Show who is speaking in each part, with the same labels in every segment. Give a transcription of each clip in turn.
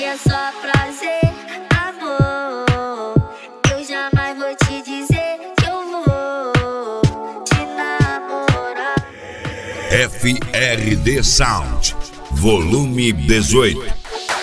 Speaker 1: é só prazer, amor. Eu jamais vou te dizer que eu vou te namorar.
Speaker 2: FRD Sound, volume 18.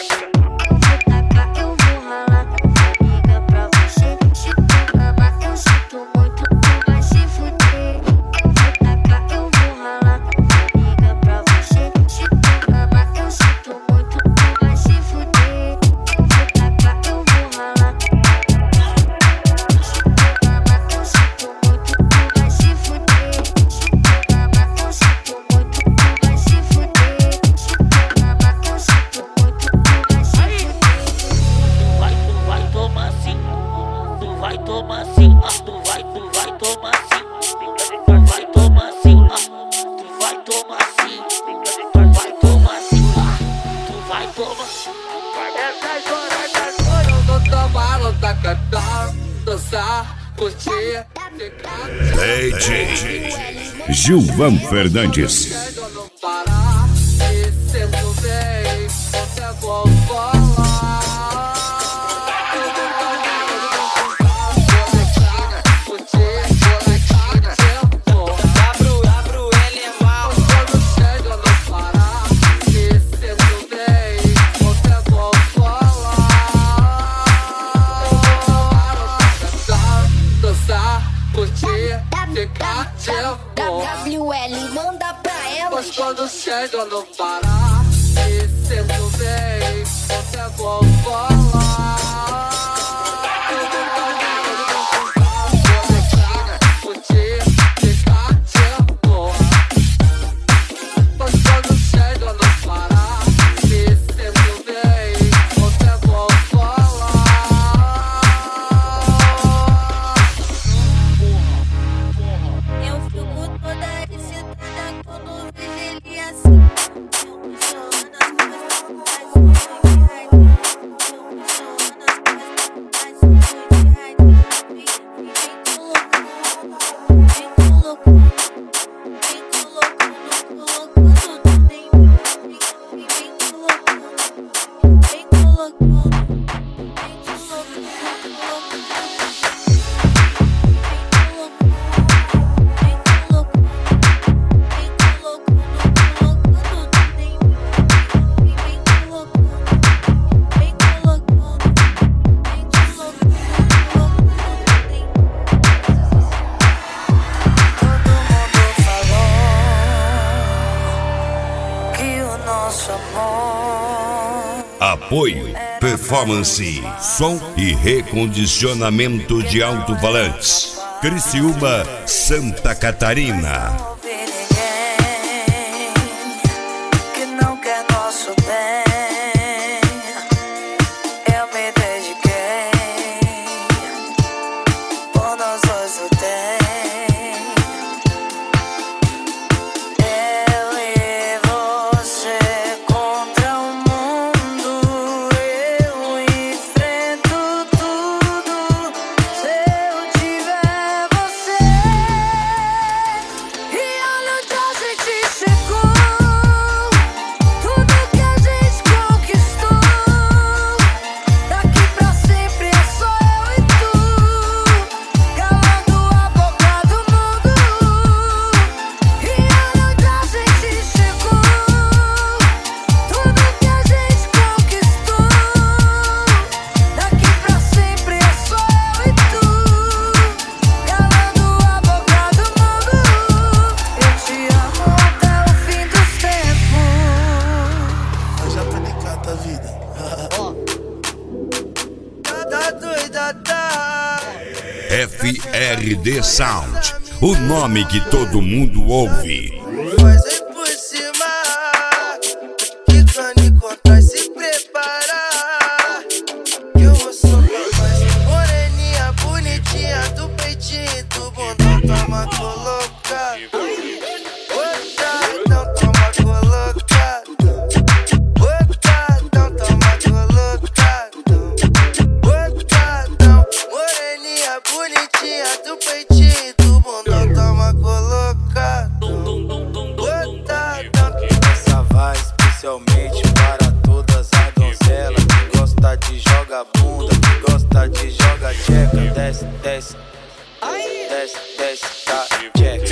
Speaker 2: DJ Gilvan Fernandes.
Speaker 1: WL manda pra ela.
Speaker 3: Mas quando chega no Pará, e sendo bem, você vou falar. Curtir, ficar de boa. Mas quando chega no Pará, e sendo bem, você vou falar.
Speaker 1: Eu fico toda excitada quando vejo ele assim.
Speaker 2: Apoio, performance, som e recondicionamento de alto-falantes. Criciúma, Santa Catarina. FRD Sound, o nome que todo mundo ouve.
Speaker 3: Mas é por cima, que quando encontrar se preparar. Eu vou soltar mais moreninha, bonitinha, do peitinho, do bundão, toma colocado. Botadão, toma colocado. Botadão, toma colocado. Botadão, moreninha, bonitinha, do peitinho, do bundão, toma colocado. vagabunda que gosta de jogar tcheca. Desce, desce, desce, desce, tá, tcheca.